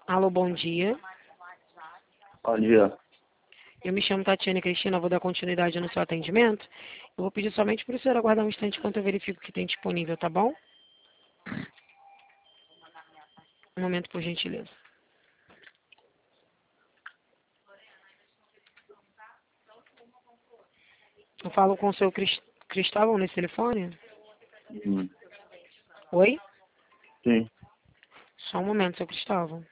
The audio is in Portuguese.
Alô, bom dia. Bom dia. Eu me chamo Tatiana Cristina, vou dar continuidade no seu atendimento. Eu vou pedir somente para o senhor aguardar um instante enquanto eu verifico o que tem disponível, tá bom? Um momento, por gentileza. Eu falo com o seu Cristóvão nesse telefone? Hum, Oi? Sim. Só um momento, seu Cristóvão.